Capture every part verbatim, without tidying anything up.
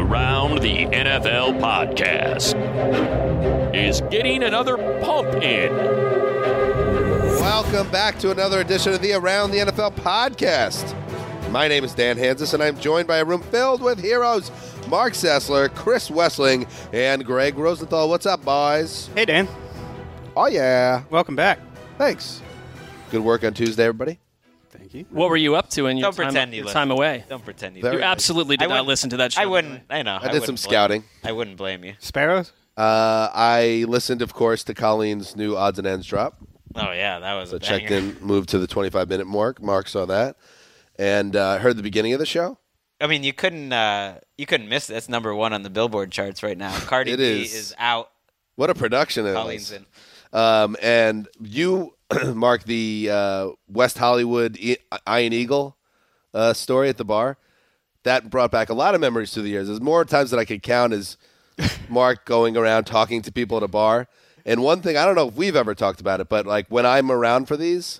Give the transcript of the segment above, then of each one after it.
Around the N F L podcast is getting another pump in. Welcome back to another edition of the Around the N F L podcast. My name is Dan Hansis, and I'm joined by a room filled with heroes. Mark Sessler, Chris Wessling, and Greg Rosenthal. What's up, boys? Hey, Dan. Oh, yeah. Welcome back. Thanks. Good work on Tuesday, everybody. Thank you. What were you up to in your, Don't time, pretend you your listen. time away? Don't pretend you Very You nice. absolutely did I not wouldn't- listen to that show. I wouldn't. I know. I did some wouldn't blame- scouting. I wouldn't blame you. Sparrows? Uh, I listened, of course, to Colleen's new Odds and Ends drop. Oh yeah, that was So a banger. checked in, moved to the twenty-five minute mark. Mark saw that. And uh, heard the beginning of the show. I mean, you couldn't. Uh, you couldn't miss it. It's number one on the Billboard charts right now. Cardi It B is. is out. What a production it Colleen's was. in. Um, and you, Mark, the uh, West Hollywood e- Iron Eagle uh, story at the bar, that brought back a lot of memories through the years. There's more times than I could count as Mark going around talking to people at a bar. And one thing, I don't know if we've ever talked about it, but like when I'm around for these,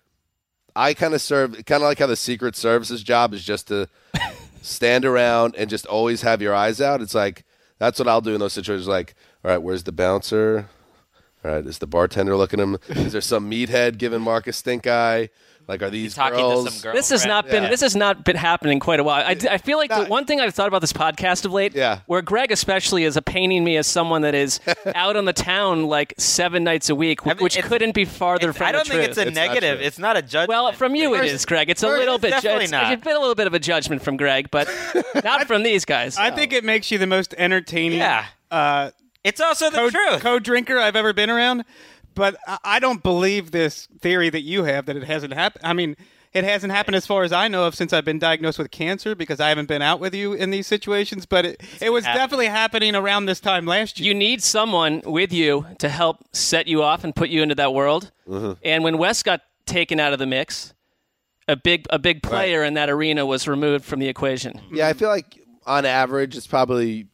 I kind of serve, kind of like how the Secret Service's job is just to stand around and just always have your eyes out. It's like, that's what I'll do in those situations. Like, all right, where's the bouncer? All right, is the bartender looking at him? Is there some meathead giving Mark a stink eye? Like, are these Talking girls? to some girl. This has not been Yeah. this has not been happening quite a while. I, I feel like the No. one thing I've thought about this podcast of late, Yeah. where Greg especially is a painting me as someone that is out on the town like seven nights a week, I mean, which it's- couldn't be farther It's- from I don't the think truth. it's a It's not negative. true. It's not a judgment. Well, from you it First- is, Greg. It's a first, little it's bit. definitely It's, not. it's been a little bit of a judgment from Greg, but not from these guys. I think it makes you the most entertaining Yeah. uh, It's also the co- truth. co-drinker I've ever been around. But I- I don't believe this theory that you have that it hasn't happened. I mean, it hasn't happened as far as I know of since I've been diagnosed with cancer because I haven't been out with you in these situations. But it, it was happening. definitely happening around this time last year. You need someone with you to help set you off and put you into that world. And when Wes got taken out of the mix, a big a big player in that arena was removed from the equation. Yeah, I feel like on average it's probably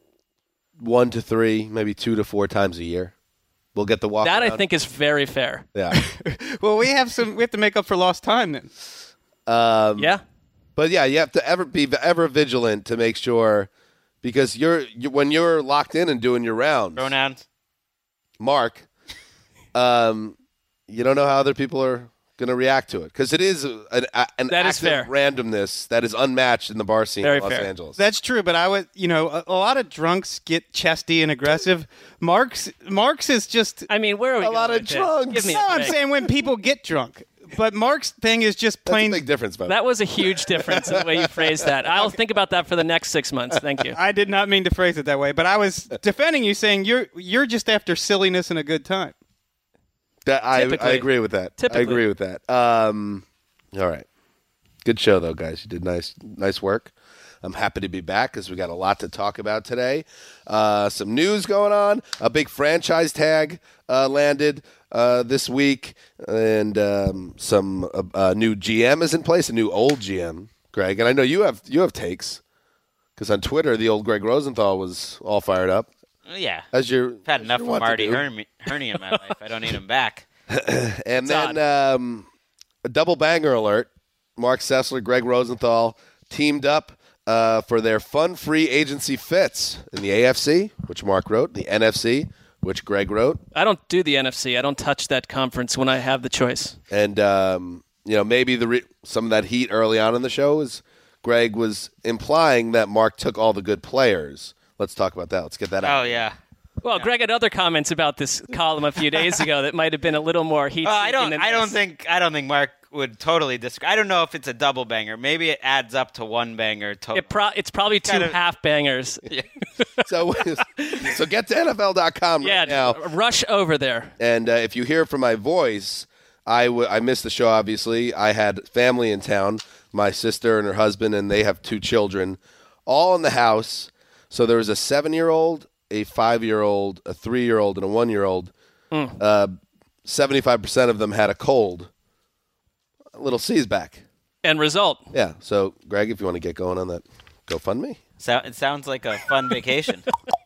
one to three, maybe two to four times a year. We'll get the walk. That I around. think is very fair. Yeah. Well, we have some. We have to make up for lost time then. Um, Yeah. But yeah, you have to ever be ever vigilant to make sure, because you're you, when you're locked in and doing your rounds, Pronouns. Mark, um, you don't know how other people are going to react to it because it is an, an That is act of fair. randomness that is unmatched in the bar scene Very in Los fair. Angeles. That's true, but I would, you know, a, a lot of drunks get chesty and aggressive. Mark's, Mark's is just. I mean, where are we A going lot of with this? drunks. Give me a No, I'm break. saying when people get drunk. But Mark's thing is just That's plain. a big difference, man. That was a huge difference in the way you phrased that. I'll think about that for the next six months. Thank you. I did not mean to phrase it that way, but I was defending you, saying you're you're just after silliness and a good time. That- I, I Typically. agree with that. Typically. I agree with that. Um, all right. Good show, though, guys. You did nice nice work. I'm happy to be back because we got a lot to talk about today. Uh, some news going on. A big franchise tag uh, landed uh, this week, and um, some uh, uh, new G M is in place, a new old G M, Greg. And I know you have you have takes because on Twitter, the old Greg Rosenthal was all fired up. Yeah. As you're, I've had as enough you're of wont to Marty do. Hern- Herney in my life. I don't need him back. And It's then um, a double banger alert. Mark Sessler, Greg Rosenthal teamed up uh, for their fun free agency fits in the A F C, which Mark wrote, the N F C, which Greg wrote. I don't do the N F C. I don't touch that conference when I have the choice. And, um, you know, maybe the re- some of that heat early on in the show is Greg was implying that Mark took all the good players. Let's talk about that. Let's get that out. Oh yeah. Well, Greg had other comments about this column a few days ago that might have been a little more heat. Well, I don't. than I don't this. think. I don't think Mark would totally disagree. I don't know if it's a double banger. Maybe it adds up to one banger total. It pro- it's probably two Kind of- half bangers. So, so get to N F L dot com Yeah, right now. rush over there. And uh, if you hear from my voice, I, w- I missed the show, obviously. I had family in town, my sister and her husband, and they have two children, all in the house. So there was a seven-year-old, a five-year-old, a three-year-old, and a one-year-old. Mm. Uh, seventy-five percent of them had a cold. A little C's back. End result. Yeah. So, Greg, if you want to get going on that GoFundMe. So, it sounds like a fun vacation.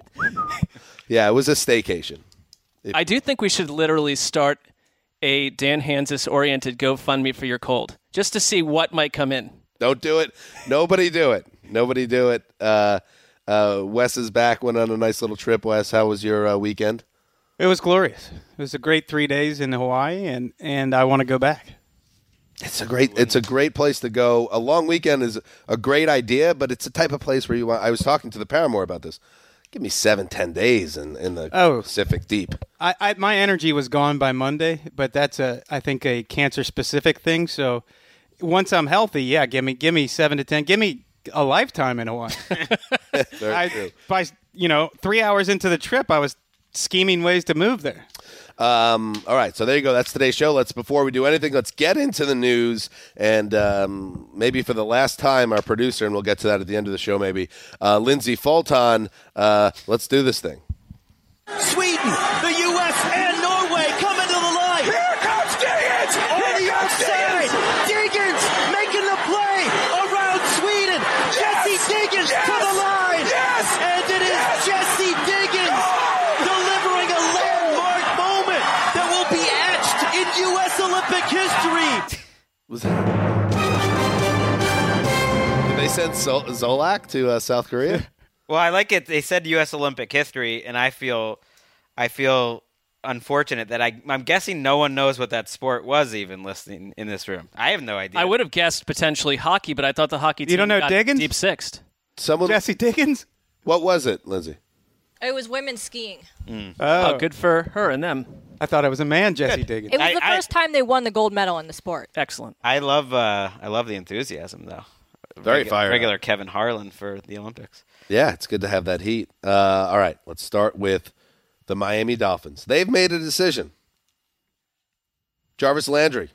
Yeah, it was a staycation. I do think we should literally start a Dan Hansis-oriented GoFundMe for your cold, just to see what might come in. Don't do it. Nobody do it. Nobody do it. Uh, Uh, Wes is back. Went on a nice little trip. Wes, how was your uh, weekend? It was glorious. It was a great three days in Hawaii, and, and I want to go back. It's a great it's a great place to go. A long weekend is a great idea, but it's the type of place where you want. I was talking to the Paramore about this. Give me seven, ten days in, in the Oh. Pacific Deep. I, I my energy was gone by Monday, but that's a I think a cancer specific thing. So once I'm healthy, yeah, give me give me seven to ten. Give me a lifetime in Hawaii. Very I, true. by you know three hours into the trip, I was scheming ways to move there. Um, all right, so there you go. That's today's show. Let's before we do anything, let's get into the news, and um, maybe for the last time, our producer, and we'll get to that at the end of the show. Maybe uh, Lindsay Fulton. Uh, let's do this thing. Sweden, the U S, and Norway coming to the line. Here comes Diggins! On the outside, Diggins making the play around Sweden. Yes! Jesse Diggins yes! to the line. Yes! And it is yes! Jesse Diggins oh! delivering a landmark moment that will be etched in U S Olympic history. Was that? Did they send Zol- Zolak to uh, South Korea? Well, I like it. They said U S Olympic history, and I feel, I feel unfortunate that I, I'm guessing no one knows what that sport was even listening in this room. I have no idea. I would have guessed potentially hockey, but I thought the hockey team You don't know got Diggins? deep sixth. Someone. Jesse Diggins. What was it, Lindsay? It was women's skiing. Oh, Oh, good for her and them. I thought it was a man, Jesse Diggins. It was I- the I- first time they won the gold medal in the sport. Excellent. I love, uh, I love the enthusiasm though. Very Regu- fired up. Regular Kevin Harlan for the Olympics. Yeah, it's good to have that heat. Uh, all right, let's start with the Miami Dolphins. They've made a decision. Jarvis Landry.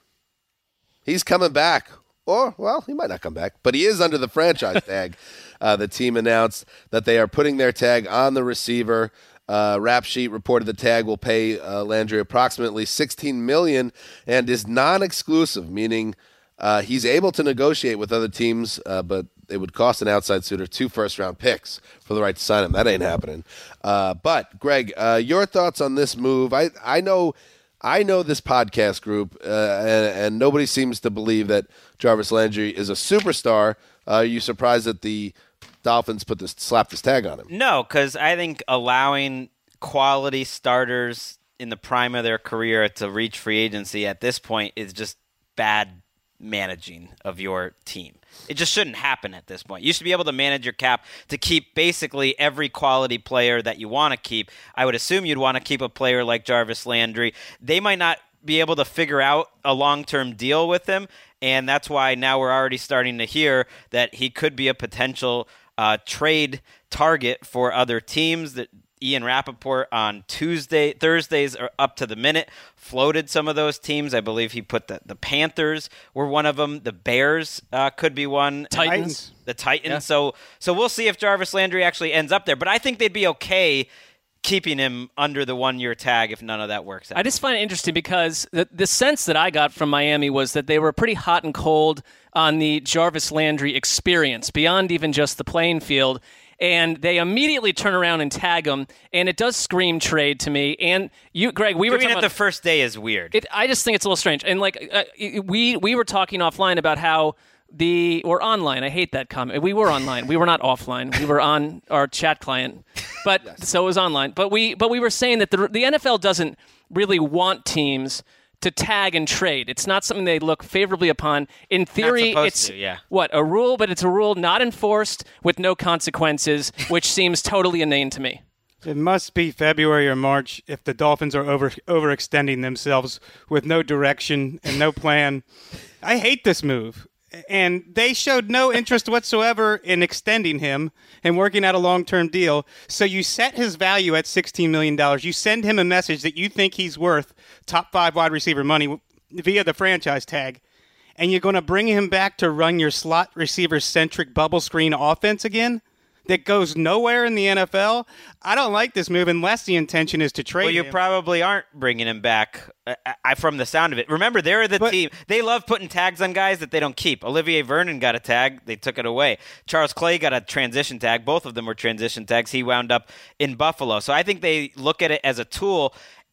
He's coming back. Or, well, he might not come back, but he is under the franchise tag. Uh, the team announced that they are putting their tag on the receiver. Uh, Rap Sheet reported the tag will pay uh, Landry approximately sixteen million dollars and is non-exclusive, meaning uh, he's able to negotiate with other teams, uh, but it would cost an outside suitor two first-round picks for the right to sign him. That ain't happening. Uh, but, Greg, uh, your thoughts on this move? I, I know I know this podcast group, uh, and, and nobody seems to believe that Jarvis Landry is a superstar. Uh, are you surprised that the Dolphins put this slapped this tag on him? No, because I think allowing quality starters in the prime of their career to reach free agency at this point is just bad managing of your team. It just shouldn't happen at this point. You should be able to manage your cap to keep basically every quality player that you want to keep. I would assume you'd want to keep a player like Jarvis Landry. They might not be able to figure out a long-term deal with him, and that's why now we're already starting to hear that he could be a potential uh, trade target for other teams. That Ian Rappaport on Tuesday, Thursdays are up to the minute, floated some of those teams. I believe he put the, the Panthers were one of them. The Bears uh, could be one. Titans. The Titans. Yeah. So so we'll see if Jarvis Landry actually ends up there. But I think they'd be okay keeping him under the one-year tag if none of that works out. I just find it interesting because the, the sense that I got from Miami was that they were pretty hot and cold on the Jarvis Landry experience, beyond even just the playing field. And they immediately turn around and tag him, and it does scream trade to me. And you, Greg, we were Doing talking it the about, first day is weird. It, I just think it's a little strange. And like uh, we we were talking offline about how the or online. I hate that comment. We were online. We were not offline. We were on our chat client, but yes. So it was online. But we but we were saying that the the N F L doesn't really want teams to tag and trade. It's not something they look favorably upon. In theory, it's to, yeah. what a rule, but it's a rule not enforced with no consequences, which seems totally inane to me. It must be February or March if the Dolphins are over overextending themselves with no direction and no plan. I hate this move. And they showed no interest whatsoever in extending him and working out a long-term deal. So you set his value at sixteen million dollars. You send him a message that you think he's worth top five wide receiver money via the franchise tag. And you're going to bring him back to run your slot receiver-centric bubble screen offense again? That goes nowhere in the N F L. I don't like this move unless the intention is to trade Well, you him. probably aren't bringing him back uh, I, from the sound of it. Remember, they're the But- team. They love putting tags on guys that they don't keep. Olivier Vernon got a tag. They took it away. Charles Clay got a transition tag. Both of them were transition tags. He wound up in Buffalo. So I think they look at it as a tool.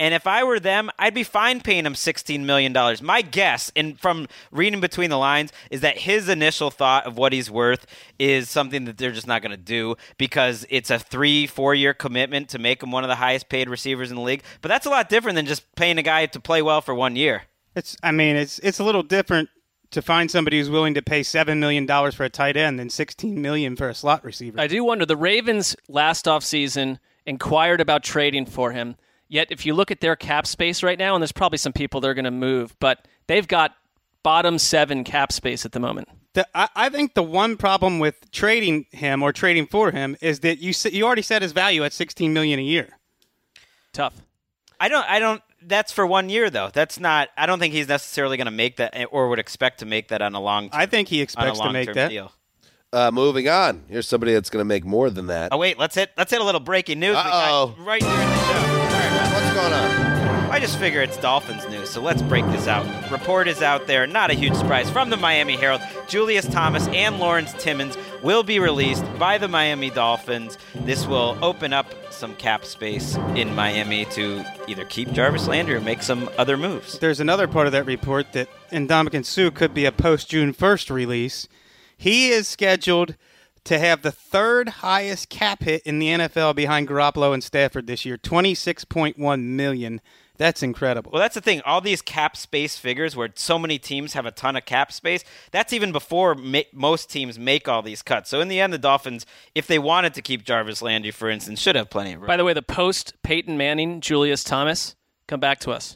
And if I were them, I'd be fine paying him sixteen million dollars. My guess, and from reading between the lines, is that his initial thought of what he's worth is something that they're just not going to do because it's a three, four-year commitment to make him one of the highest-paid receivers in the league. But that's a lot different than just paying a guy to play well for one year. It's. I mean, it's it's a little different to find somebody who's willing to pay seven million dollars for a tight end than sixteen million dollars for a slot receiver. I do wonder, the Ravens last offseason inquired about trading for him. Yet if you look at their cap space right now, and there's probably some people they're going to move, but they've got bottom seven cap space at the moment. The, I, I think the one problem with trading him or trading for him is that you you already set his value at sixteen million dollars a year. Tough. I don't. I don't. That's for one year, though. That's not. I don't think he's necessarily going to make that, or would expect to make that on a long. I think he expects to make that deal. Uh, moving on. Here's somebody that's going to make more than that. Oh wait, let's hit. Let's hit a little breaking news. We Uh-oh. got right here in the show. All right, What's going on? I just figure it's Dolphins news, so let's break this out. Report is out there, not a huge surprise, from the Miami Herald. Julius Thomas and Lawrence Timmons will be released by the Miami Dolphins. This will open up some cap space in Miami to either keep Jarvis Landry or make some other moves. There's another part of that report that Ndamukong Suh could be a post-June first release. He is scheduled to have the third highest cap hit in the N F L behind Garoppolo and Stafford this year, twenty-six point one million dollars. That's incredible. Well, that's the thing. All these cap space figures where so many teams have a ton of cap space, that's even before ma- most teams make all these cuts. So in the end, the Dolphins, if they wanted to keep Jarvis Landry, for instance, should have plenty of room. By the way, the post Peyton Manning, Julius Thomas, come back to us.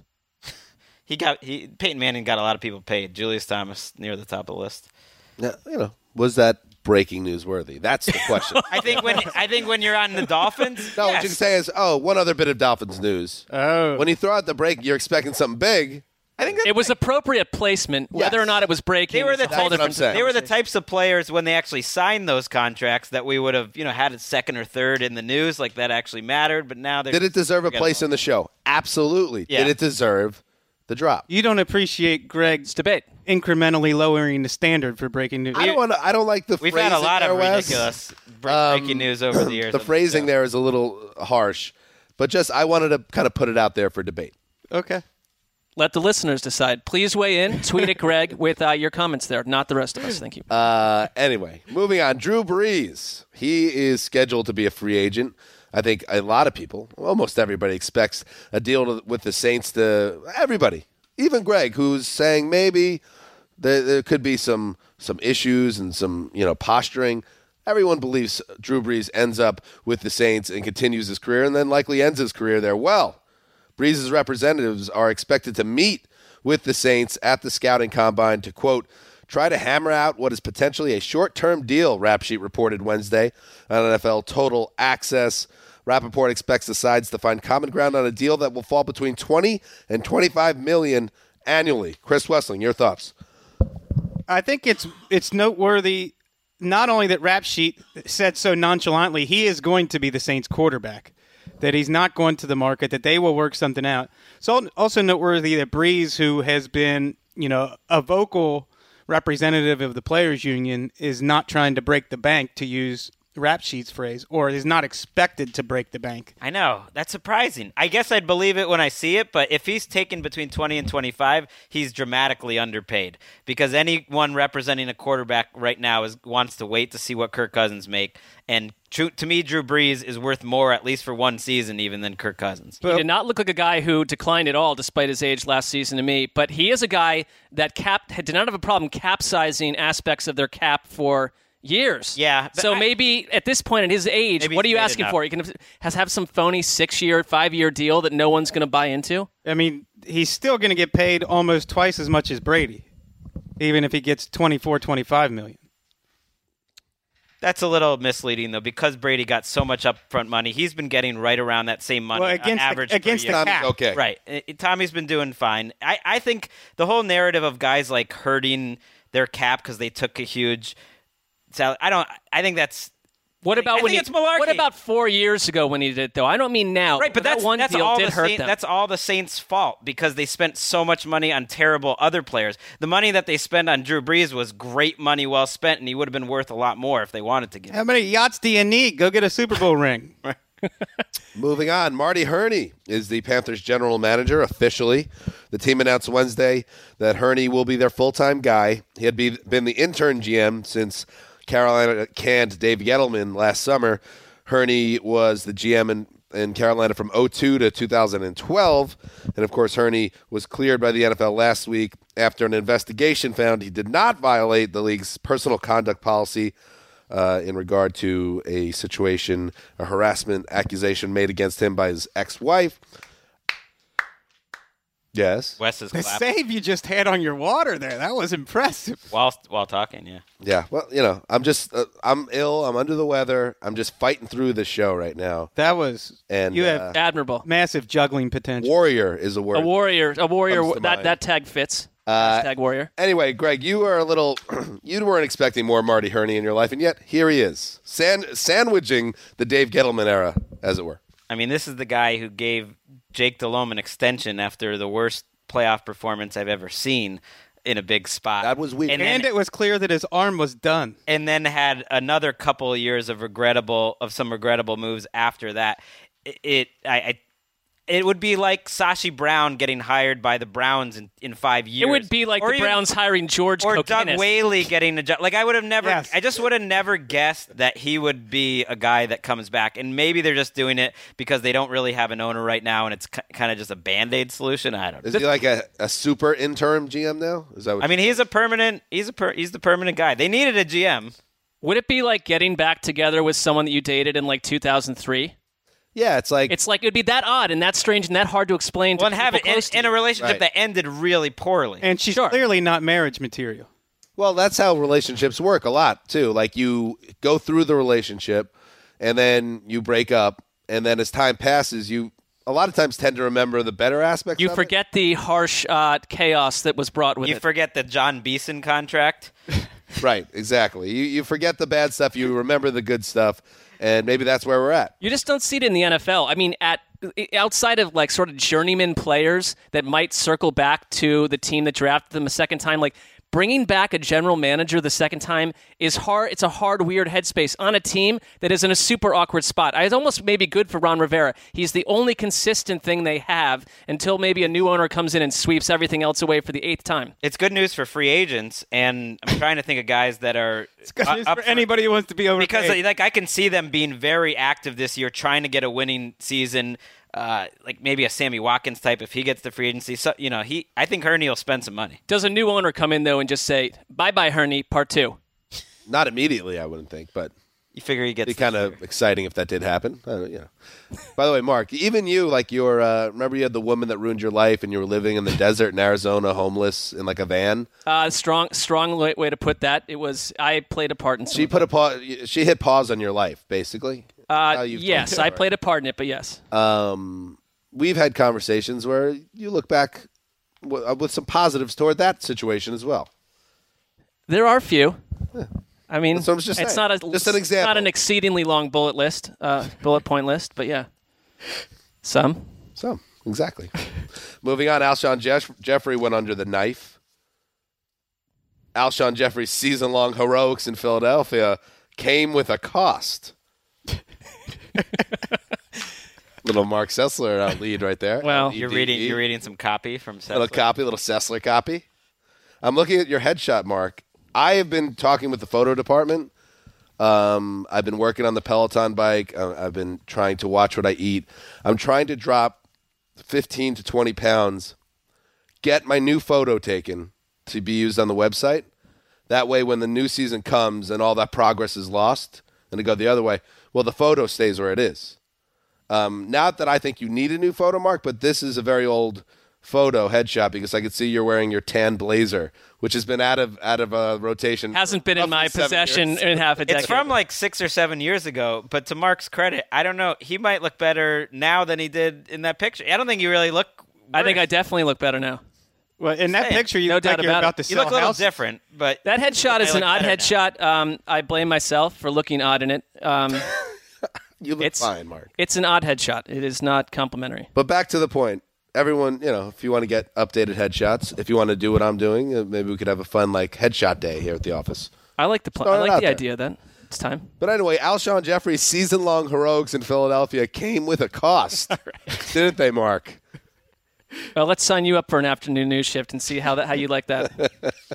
He got he Peyton Manning got a lot of people paid. Julius Thomas near the top of the list. Yeah, you know, was that breaking news worthy? That's the question. I think when I think when you're on the Dolphins, No, yes. what you can say is, oh, one other bit of Dolphins news. Oh. When you throw out the break, you're expecting something big. I think that's It was appropriate placement. Whether or not it was breaking, They were the is a whole type- different I'm saying. They were the types of players when they actually signed those contracts that we would have, you know, had it second or third in the news, like that actually mattered. But now, they're Did it deserve a forget place about in the show? Absolutely. Yeah. Did it deserve the drop? You don't appreciate Greg It's debate. incrementally lowering the standard for breaking news. I don't want to. I don't like the We've phrasing had a lot there, of Wes. ridiculous break- Um, breaking news over the years. The on phrasing show. there is a little harsh, but just I wanted to kind of put it out there for debate. Okay. Let the listeners decide. Please weigh in. Tweet at Greg with uh, your comments there, not the rest of us. Thank you. Uh, anyway, moving on. Drew Brees. He is scheduled to be a free agent. I think a lot of people, almost everybody, expects a deal to, with the Saints to everybody. Even Greg, who's saying maybe there, there could be some some issues and some you know posturing. Everyone believes Drew Brees ends up with the Saints and continues his career, and then likely ends his career there. Well, Brees' representatives are expected to meet with the Saints at the scouting combine to, quote, try to hammer out what is potentially a short-term deal, Rap Sheet reported Wednesday on N F L Total Access. Rappaport expects the sides to find common ground on a deal that will fall between twenty and twenty-five million annually. Chris Wessling, your thoughts? I think it's it's noteworthy not only that Rap Sheet said so nonchalantly he is going to be the Saints quarterback, that he's not going to the market, that they will work something out. It's also noteworthy that Brees, who has been, you know, a vocal representative of the players union, is not trying to break the bank, to use Rap Sheet's phrase, or is not expected to break the bank. I know. That's surprising. I guess I'd believe it when I see it, but if he's taken between twenty and twenty-five, he's dramatically underpaid. Because anyone representing a quarterback right now is wants to wait to see what Kirk Cousins make. And to, to me, Drew Brees is worth more, at least for one season, even than Kirk Cousins. He did not look like a guy who declined at all despite his age last season to me, but he is a guy that cap did not have a problem capsizing aspects of their cap for years. Yeah, but So I- maybe at this point at his age, Maybe what are he's you made asking enough. for? You can have, has have some phony six-year, five-year deal that no one's going to buy into? I mean, he's still going to get paid almost twice as much as Brady, even if he gets twenty-four, twenty-five million. That's a little misleading, though, because Brady got so much upfront money. He's been getting right around that same money Well, uh, against the- average per against the year. cap. Okay. Right. Uh, Tommy's been doing fine. I, I think the whole narrative of guys like hurting their cap because they took a huge salary, I don't. I think that's What about I when think he, it's malarkey. What about four years ago when he did it, though? I don't mean now. right. But that that's one that's deal all did the hurt Saint, them. that's all the Saints' fault because they spent so much money on terrible other players. The money that they spent on Drew Brees was great money, well spent, and he would have been worth a lot more if they wanted to give. How many yachts do you need? Go get a Super Bowl ring. Moving on, Marty Herney is the Panthers general manager officially. The team announced Wednesday that Herney will be their full-time guy. He had be, been the intern G M since Carolina canned Dave Gettleman last summer. Herney was the G M in, in Carolina from oh two to two thousand twelve. And, of course, Herney was cleared by the N F L last week after an investigation found he did not violate the league's personal conduct policy Uh, in regard to a situation, a harassment accusation made against him by his ex-wife. Yes. Wes is The clapping save you just had on your water there, that was impressive. while while talking. Yeah. Yeah. Well, you know, I'm just, uh, I'm ill. I'm under the weather. I'm just fighting through this show right now. That was, And you uh, have Admirable. massive juggling potential. warrior is a word. A warrior. A warrior. Comes to That mind. that tag fits. Uh, Hashtag warrior. Anyway, Greg, you are a little, you weren't expecting more Marty Herney in your life, and yet here he is, Sand, sandwiching the Dave Gettleman era, as it were. I mean, this is the guy who gave Jake Delhomme an extension after the worst playoff performance I've ever seen in a big spot. That was weird. And, And then, it was clear that his arm was done. and then had another couple of years of regrettable of some regrettable moves after that. It, it I, I it would be like Sashi Brown getting hired by the Browns in, in five years. It would be like Or the even- Browns hiring George or Doug Kokinis. Whaley getting a job. Like I would have never, Yes. I just would have never guessed that he would be a guy that comes back. And maybe they're just doing it because they don't really have an owner right now, and it's k- kind of just a Band-Aid solution. I don't know. Is he like a, a super interim G M now? Is that what I mean, he's a permanent. He's a per, he's the permanent guy. They needed a G M. Would it be like getting back together with someone that you dated in like two thousand three? Yeah, it's like It's like it would be that odd and that strange and that hard to explain to Well, and have people it in, close to in a you. relationship Right. that ended really poorly. And she's Sure. clearly not marriage material. Well, that's how relationships work a lot, too. Like, you go through the relationship, and then you break up, and then as time passes, you a lot of times tend to remember the better aspects You of forget the harsh uh, chaos that was brought with you it. forget the John Beeson contract. it. Right, exactly. You, you forget the bad stuff, you remember the good stuff, and maybe that's where we're at. You just don't see it in the N F L. I mean, at outside of like sort of journeyman players that might circle back to the team that drafted them a second time, like bringing back a general manager the second time is hard. It's a hard, weird headspace on a team that is in a super awkward spot. It's almost maybe good for Ron Rivera. He's the only consistent thing they have until maybe a new owner comes in and sweeps everything else away for the eighth time. It's good news for free agents, and I'm trying to think of guys that are It's good uh, news up for anybody who wants to be overpaid. because like I can see them being very active this year, trying to get a winning season. Uh, like maybe a Sammy Watkins type if he gets the free agency. So you know, he I think Herney will spend some money. Does a new owner come in though and just say, "Bye bye, Herney, part two"? Not immediately, I wouldn't think, but You figure he gets it'd be kind of exciting if that did happen. Uh, you know. By the way, Mark, even you, like your, uh, remember you had the woman that ruined your life and you were living in the desert in Arizona, homeless, in like a van? Uh, strong, strong way way to put that. It was I played a part in. Some She of put a pause, she hit pause on your life, basically. Uh, How you've told yes, me, I right? played a part in it, but yes. Um, we've had conversations where you look back w- uh, with some positives toward that situation as well. There are a few. I mean, That's what I was just it's saying. not a Just an it's example. Not an exceedingly long bullet list, uh, bullet point list, but yeah, some. So, exactly. Moving on, Alshon Jeff- Jeffrey went under the knife. Alshon Jeffrey's season-long heroics in Philadelphia came with a cost. Little Mark Sessler out lead right there. Well, You're E D E. reading you're reading some copy from Little Sessler. copy, little Sessler copy. I'm looking at your headshot, Mark. I have been talking with the photo department. Um, I've been working on the Peloton bike. Uh, I've been trying to watch what I eat. I'm trying to drop fifteen to twenty pounds, get my new photo taken to be used on the website. That way, when the new season comes and all that progress is lost, and to go the other way, well, the photo stays where it is. Um, not that I think you need a new photo, Mark, but this is a very old photo headshot because I could see you're wearing your tan blazer, which has been out of out of uh, rotation. Hasn't for been in roughly my seven possession years. in half a decade. It's from like six or seven years ago, but to Mark's credit, I don't know. He might look better now than he did in that picture. I don't think you really look. I think I worse. definitely look better now. well, in that saying. picture, you No look doubt like you're about about it. to You sell look a little houses. different, but That headshot is I an look odd better now. headshot. Um, I blame myself for looking odd in it. Um, You look it's fine, Mark. It's an odd headshot. It is not complimentary. But back to the point. Everyone, you know, if you want to get updated headshots, if you want to do what I'm doing, uh, maybe we could have a fun like headshot day here at the office. I like the pl- Throw I it like out the there. idea of that. It's time. But anyway, Alshon Jeffrey's season-long heroics in Philadelphia came with a cost, didn't they, Mark? Well, let's sign you up for an afternoon news shift and see how that how you like that.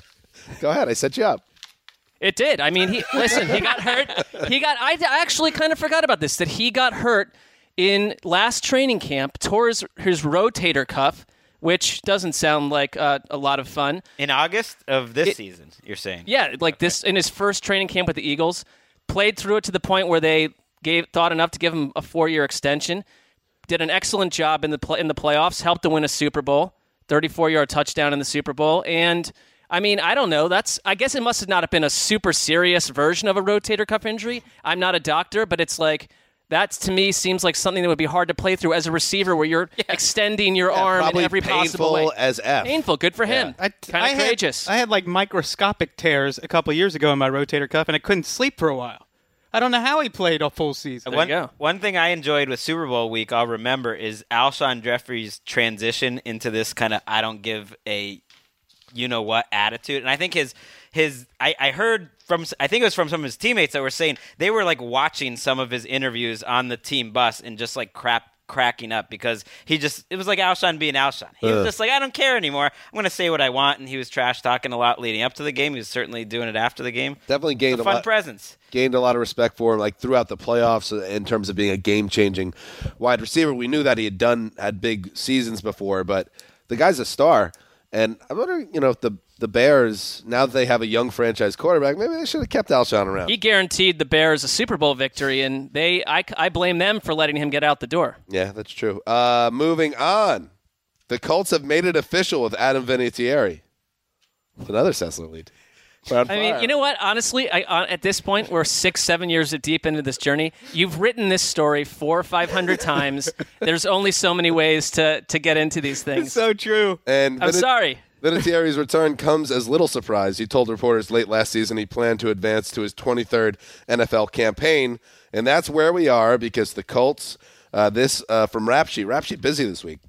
Go ahead. I set you up. It did. I mean, he listen. He got hurt. He got. I actually kind of forgot about this. That he got hurt in last training camp. Tore his, his rotator cuff, which doesn't sound like uh, a lot of fun. In August of this It- season, you're saying? Yeah, like this in his first training camp with the Eagles. Played through it to the point where they gave thought enough to give him a four-year extension. Did an excellent job in the play, in the playoffs. Helped to win a Super Bowl. thirty-four-yard touchdown in the Super Bowl. And I mean, I don't know. That's I guess it must have not have been a super serious version of a rotator cuff injury. I'm not a doctor, but it's like that to me seems like something that would be hard to play through as a receiver, where you're yeah. extending your Yeah, arm in probably every possible painful way. as F. Painful. Good for him. I, kind I of had- courageous. I had like microscopic tears a couple years ago in my rotator cuff, and I couldn't sleep for a while. I don't know how he played a full season. There One, you go. one thing I enjoyed with Super Bowl week, I'll remember, is Alshon Jeffrey's transition into this kind of I don't give a you-know-what attitude. And I think his, his I, I heard from, I think it was from some of his teammates that were saying they were like watching some of his interviews on the team bus and just like crap cracking up because he just, it was like Alshon being Alshon. He was Ugh. just like, I don't care anymore. I'm going to say what I want. And he was trash talking a lot leading up to the game. He was certainly doing it after the game. Definitely gained a a fun lot. presence. Gained a lot of respect for him, like throughout the playoffs, in terms of being a game-changing wide receiver. We knew that he had done had big seasons before, but the guy's a star. And I wonder, you know, if the the Bears, now that they have a young franchise quarterback, maybe they should have kept Alshon around. He guaranteed the Bears a Super Bowl victory, and they I, I blame them for letting him get out the door. Yeah, that's true. Uh, moving on, the Colts have made it official with Adam Vinatieri. It's another Sessler lead. I mean, you know what? Honestly, I, uh, at this point, we're six, seven years deep into this journey. You've written this story four or five hundred times. There's only so many ways to, to get into these things. So true. And I'm Vinat- sorry. Vinatieri's return comes as little surprise. He told reporters late last season he planned to advance to his twenty-third N F L campaign, and that's where we are because the Colts, uh, this uh, from Rap Sheet, Rap Sheet busy this week.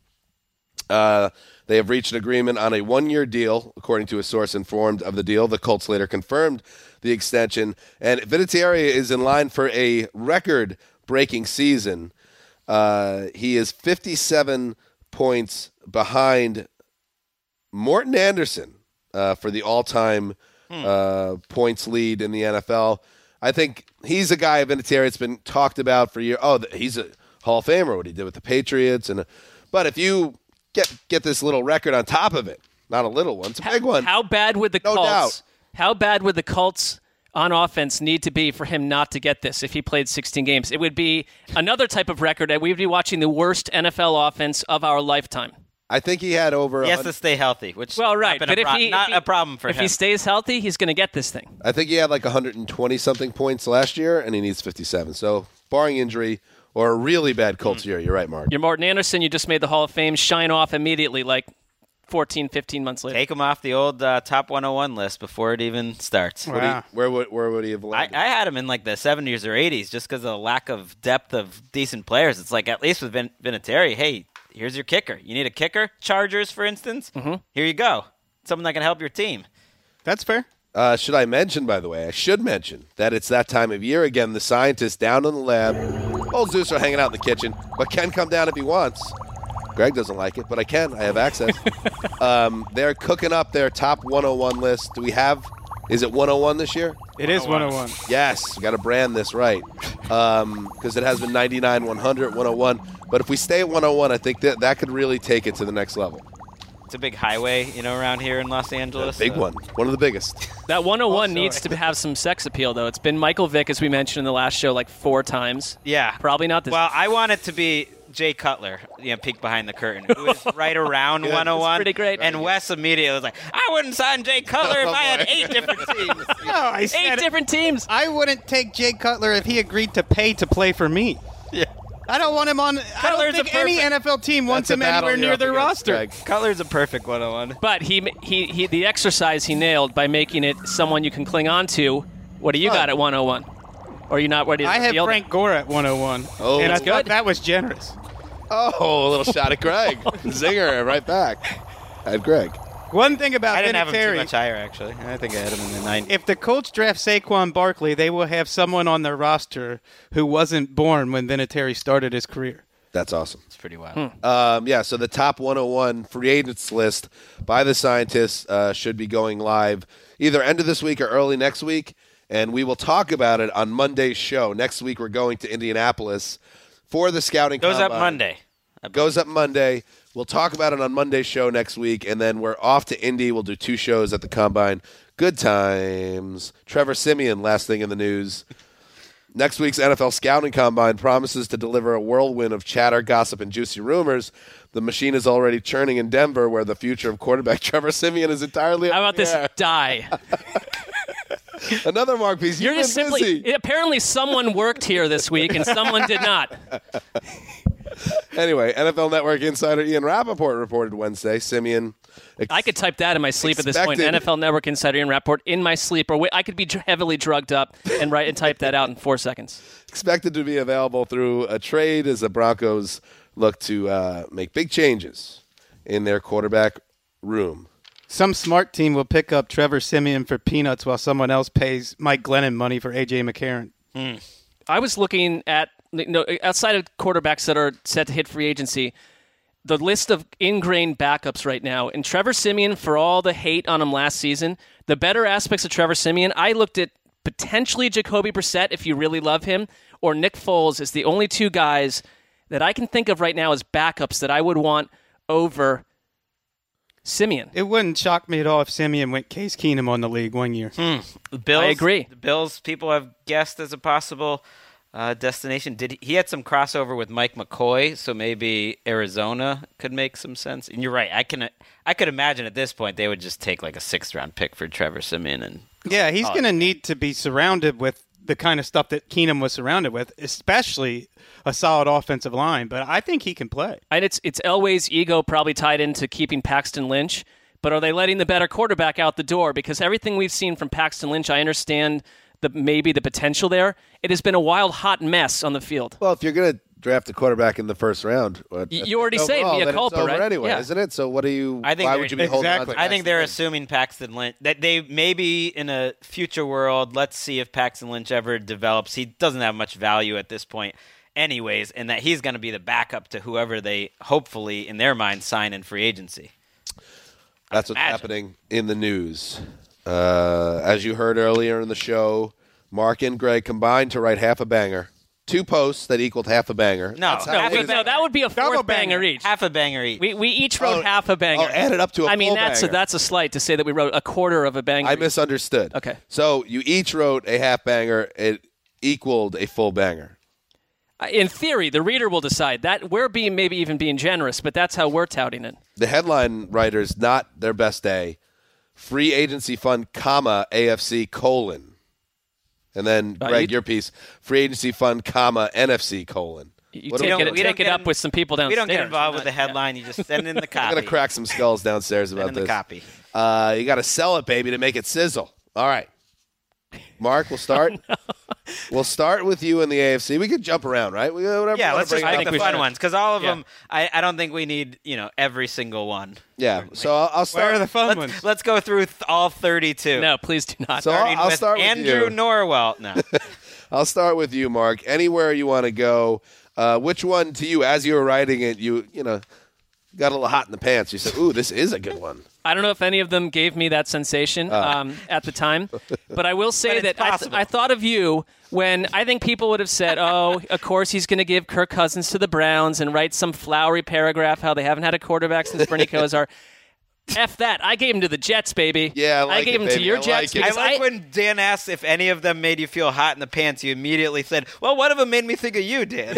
Uh, they have reached an agreement on a one-year deal, according to a source informed of the deal. The Colts later confirmed the extension, and Vinatieri is in line for a record-breaking season. Uh, he is fifty-seven points behind Morton Anderson uh, for the all-time Hmm. uh, points lead in the N F L. I think he's a guy, Vinatieri, it's been talked about for years. Oh, he's a Hall of Famer, what he did with the Patriots. and But if you get get this little record on top of it, not a little one, it's a big one. How bad would the No Colts? doubt. How bad would the Colts on offense need to be for him not to get this if he played sixteen games? It would be another type of record that we'd be watching the worst N F L offense of our lifetime. I think he had over. He has a hun- to stay healthy, which Well, right, not, been but a, if pro- he, not if he- a problem for if him. he stays healthy, he's going to get this thing. I think he had like one hundred twenty something points last year, and he needs fifty-seven. So, barring injury or a really bad Colts year, you're right, Mark. You're Morton Anderson. You just made the Hall of Fame shine off immediately, like fourteen, fifteen months later. Take him off the old uh, top one oh one list before it even starts. What do you- Wow. where would where would he have I, landed? I had him in like the seventies or eighties just because of the lack of depth of decent players. It's like at least with Vin- Vinatieri, hey, here's your kicker. You need a kicker? Chargers, for instance? Mm-hmm. Here you go. Someone that can help your team. That's fair. Uh, should I mention, by the way, I should mention that it's that time of year again. The scientists down in the lab, old Zeus are hanging out in the kitchen, but can come down if he wants. Greg doesn't like it, but I can. I have access. um, they're cooking up their top one oh one list. Do we have? Is it one oh one this year? It is one oh one. Yes, we got to brand this right because it has been ninety-nine, one hundred, one oh one. But if we stay at one oh one, I think that that could really take it to the next level. It's a big highway, you know, around here in Los Angeles. Big so- one, one of the biggest. That one oh one Also- needs to have some sex appeal, though. It's been Michael Vick, as we mentioned in the last show, like four times. Yeah. Probably not this. Well, I want it to be Jay Cutler, you know, peek behind the curtain, who was right around Yeah, one oh one. that's pretty great. And Wes immediately was like, I wouldn't sign Jay Cutler if I had eight different teams. No, I Eight said different teams. I wouldn't take Jay Cutler if he agreed to pay to play for me. Yeah. I don't want him on. I Cutler's don't think a any perfect- N F L team wants That's a him battle anywhere you're near up their against, roster. Greg. Cutler's a perfect one oh one. But he, he, he, the exercise he nailed by making it someone you can cling on to. What do you Fun. got at one oh one? Or are you not ready to I had field it? Frank Gore at one oh one. Oh, and I that's thought good. that was generous. Oh, a little shot at Greg. Zinger right back at Greg. One thing about I didn't have him too Vinatieri, much higher, actually. I think I had him in the nineties. if the Colts draft Saquon Barkley, they will have someone on their roster who wasn't born when Vinatieri started his career. That's awesome. It's pretty wild. Um, yeah, so the top one oh one free agents list by the scientists uh, should be going live either end of this week or early next week, and we will talk about it on Monday's show. Next week we're going to Indianapolis for the scouting Goes combine. up Monday. Goes up Monday. We'll talk about it on Monday's show next week, and then we're off to Indy. We'll do two shows at the combine. Good times. Trevor Siemian, last thing in the news. Next week's N F L Scouting Combine promises to deliver a whirlwind of chatter, gossip, and juicy rumors. The machine is already churning in Denver, where the future of quarterback Trevor Siemian is entirely How up about in the this air. die? Another Mark piece. You're You've just been simply. busy. Apparently, someone worked here this week and someone did not. Anyway, N F L Network insider Ian Rappaport reported Wednesday Siemian. Ex- I could type that in my sleep at this point. Expected. N F L Network insider Ian Rapport in my sleep, or wait, I could be dr- heavily drugged up and write and type that out in four seconds. expected to be available through a trade as the Broncos look to uh, make big changes in their quarterback room. Some smart team will pick up Trevor Siemian for peanuts while someone else pays Mike Glennon money for A J McCarron. I was looking at, you know, outside of quarterbacks that are set to hit free agency, the list of ingrained backups right now. And Trevor Siemian, for all the hate on him last season, the better aspects of Trevor Siemian, I looked at potentially Jacoby Brissett if you really love him, or Nick Foles is the only two guys that I can think of right now as backups that I would want over Siemian. It wouldn't shock me at all if Siemian went Case Keenum on the league one year. The Bills, I agree. The Bills people have guessed as a possible uh, destination. Did he, he had some crossover with Mike McCoy, so maybe Arizona could make some sense. And you're right. I can I could imagine at this point they would just take like a sixth round pick for Trevor Siemian. And Yeah, he's going to need to be surrounded with the kind of stuff that Keenum was surrounded with, especially a solid offensive line. But I think he can play. And it's it's Elway's ego probably tied into keeping Paxton Lynch, but are they letting the better quarterback out the door? Because everything we've seen from Paxton Lynch, I understand the maybe the potential there. It has been a wild, hot mess on the field. Well, if you're going to draft a quarterback in the first round, what- Y- you already say overall, mea then culpa, it's over right? anyway, Yeah. isn't it? So what do you? I think why they're- would you be holding on Exactly. to I think they're Paxton assuming Paxton Lynch that they maybe in a future world. Let's see if Paxton Lynch ever develops. He doesn't have much value at this point, anyways, and that he's going to be the backup to whoever they hopefully, in their mind, sign in free agency. That's what's Imagine. happening in the news. Uh, as you heard earlier in the show, Mark and Greg combined to write half a banger. Two posts that equaled half a banger. No, That's how No, half it we, a is. no, that would be a Double fourth banger banger. each. half a banger each. We we each wrote Oh, half a banger. oh, add it up to a I mean, full that's a, banger. that's a slight to say that we wrote a quarter of a banger. I misunderstood. Okay. So you each wrote a half banger. It equaled a full banger. In theory, the reader will decide that. We're being maybe even being generous, but that's how we're touting it. The headline writers, not their best day. Free agency fund, comma, A F C, colon. And then, Uh, Greg, you- your piece, free agency fund, comma, N F C, colon. You What do take we don't- it, we don't take it get up in- with some people we downstairs. don't get involved with the headline. You just send in the I'm copy. going to crack some skulls downstairs Send about in the this. copy. Uh, you got to sell it, baby, to make it sizzle. All right. Mark, we'll start. We'll start with you in the A F C. We could jump around, right? We, whatever Yeah, you wanna let's just bring I up. pick think the we fun should. ones because all of Yeah. them. I, I don't think we need you know every single one. Yeah. So I'll, I'll Where start. are the fun Let's, ones? let's go through th- all thirty-two. No, please do not. So Starting I'll with start with Andrew you. Norwell. No, I'll start with you, Mark. Anywhere you want to go. Uh, which one to you, as you were writing it, you you know got a little hot in the pants. You said, "Ooh, this is a good one." I don't know if any of them gave me that sensation um, at the time, but I will say But it's that I, th- possible. I thought of you when I think people would have said, oh, of course he's going to give Kirk Cousins to the Browns and write some flowery paragraph how they haven't had a quarterback since Bernie Kosar. F that. I gave him to the Jets, baby. Yeah, I like gave it, him to baby. your I Jets like it. I because like I, when Dan asked if any of them made you feel hot in the pants. You immediately said, "Well, one of them made me think of you, Dan."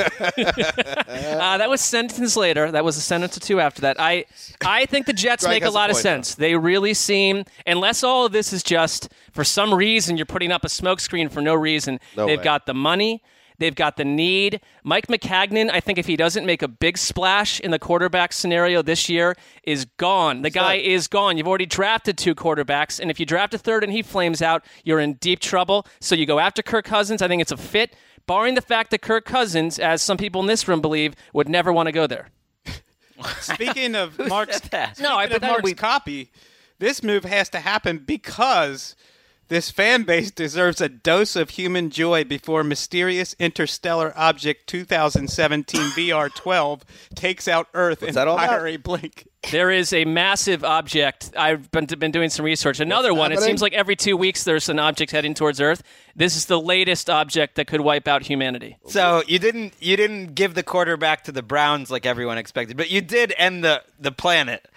Uh, that was sentence later. That was a sentence or two after that. I I think the Jets Greg make a has a lot of point, sense. They really seem, unless all of this is just for some reason you're putting up a smokescreen for no reason. No They've way. got the money. They've got the need. Mike McCagnon, I think if he doesn't make a big splash in the quarterback scenario this year, is gone. The guy done. is gone. You've already drafted two quarterbacks, and if you draft a third and he flames out, you're in deep trouble. So you go after Kirk Cousins. I think it's a fit, barring the fact that Kirk Cousins, as some people in this room believe, would never want to go there. Speaking of Mark's, that? No, I speaking of thought Mark's we- copy, This move has to happen because this fan base deserves a dose of human joy before mysterious interstellar object two thousand seventeen V R twelve takes out Earth in that all about? fiery blink. There is a massive object. I've been, been doing some research. Another What's one. happening? It seems like every two weeks there's an object heading towards Earth. This is the latest object that could wipe out humanity. So you didn't you didn't give the quarterback to the Browns like everyone expected, but you did end the, the planet.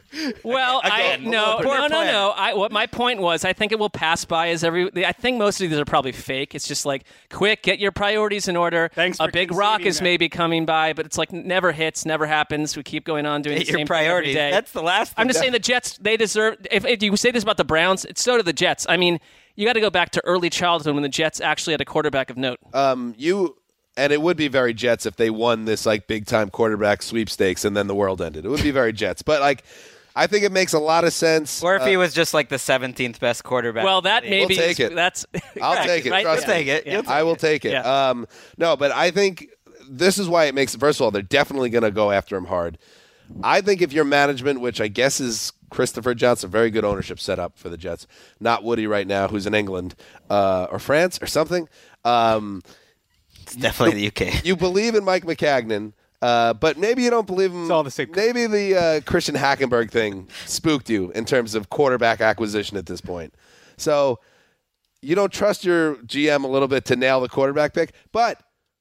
Well, Again, I no, poor no, no, plan. no. I, what my point was, I think it will pass by as every. I think most of these are probably fake. It's just like, quick, get your priorities in order. Thanks A for big rock conceding is that. maybe coming by, but it's like never hits, never happens. We keep going on doing Get the your same thing every priorities. day. That's the last. I'm thing. just saying the Jets. They deserve. If, if you say this about the Browns, it's so do the Jets. I mean, you got to go back to early childhood when the Jets actually had a quarterback of note. Um, you and it would be very Jets if they won this like big time quarterback sweepstakes and then the world ended. It would be very Jets, but like. I think it makes a lot of sense. Or if Uh, he was just like the seventeenth best quarterback. Well, that maybe take is, it. that's. I'll right, take it. right? Trust You'll me. take it. Yeah. You'll take I will take it. Yeah. Um, no, but I think this is why it makes. First of all, they're definitely going to go after him hard. I think if your management, which I guess is Christopher Johnson, very good ownership setup for the Jets, not Woody right now, who's in England uh, or France or something. Um, It's definitely the U K. you believe in Mike McCagnon. Uh, but maybe you don't believe him. It's all the same. Maybe the uh, Christian Hackenberg thing spooked you in terms of quarterback acquisition at this point. So you don't trust your G M a little bit to nail the quarterback pick, but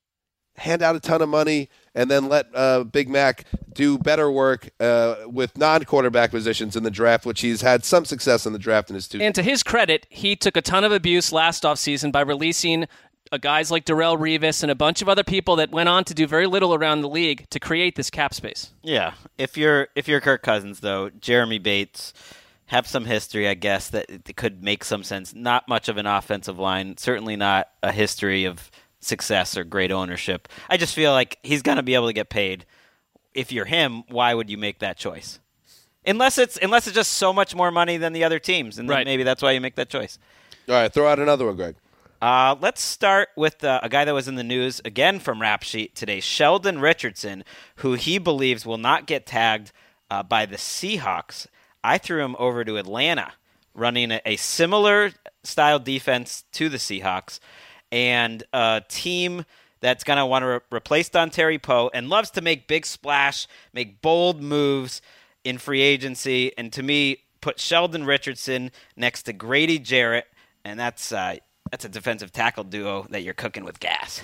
hand out a ton of money and then let uh, Big Mac do better work uh, with non-quarterback positions in the draft, which he's had some success in the draft in his two. And to his credit, he took a ton of abuse last offseason by releasing uh, guys like Darrelle Revis and a bunch of other people that went on to do very little around the league to create this cap space. Yeah, if you're if you're Kirk Cousins though, Jeremy Bates have some history, I guess that it could make some sense. Not much of an offensive line, certainly not a history of success or great ownership. I just feel like he's going to be able to get paid. If you're him, why would you make that choice? Unless it's unless it's just so much more money than the other teams, and then Right. maybe that's why you make that choice. All right, throw out another one, Greg. Uh, let's start with uh, a guy that was in the news again from Rap Sheet today, Sheldon Richardson, who he believes will not get tagged uh, by the Seahawks. I threw him over to Atlanta, running a, a similar style defense to the Seahawks, and a team that's going to want to re- replace Dontari Poe and loves to make big splash, make bold moves in free agency, and to me, put Sheldon Richardson next to Grady Jarrett, and that's uh, that's a defensive tackle duo that you're cooking with gas.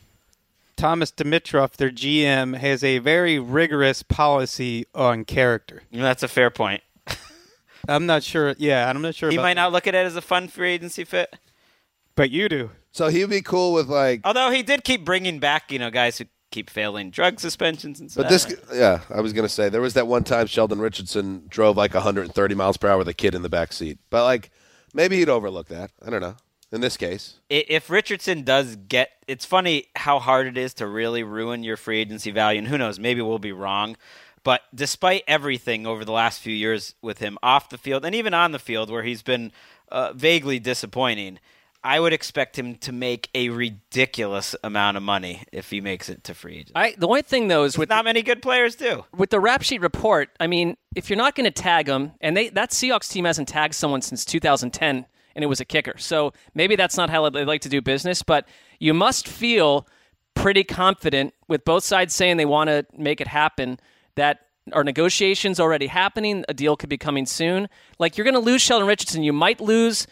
Thomas Dimitroff, their G M, has a very rigorous policy on character. You know, that's a fair point. I'm not sure. Yeah, I'm not sure. He about might not look at it as a fun free agency fit. but you do. So he'd be cool with like. Although he did keep bringing back, you know, guys who keep failing drug suspensions and stuff. But this, yeah, I was gonna say there was that one time Sheldon Richardson drove like one hundred thirty miles per hour with a kid in the back seat. But like, maybe he'd overlook that. I don't know. In this case, I- if Richardson does get, it's funny how hard it is to really ruin your free agency value. And who knows, maybe we'll be wrong. But despite everything over the last few years with him off the field and even on the field where he's been uh, vaguely disappointing, I would expect him to make a ridiculous amount of money if he makes it to free agency. I, the only thing, though, is with Not many good players do. with the Rap Sheet report, I mean, if you're not going to tag them, and they that Seahawks team hasn't tagged someone since two thousand ten, and it was a kicker. So maybe that's not how they like to do business, but you must feel pretty confident with both sides saying they want to make it happen that our negotiations already happening, a deal could be coming soon. Like, you're going to lose Sheldon Richardson. You might lose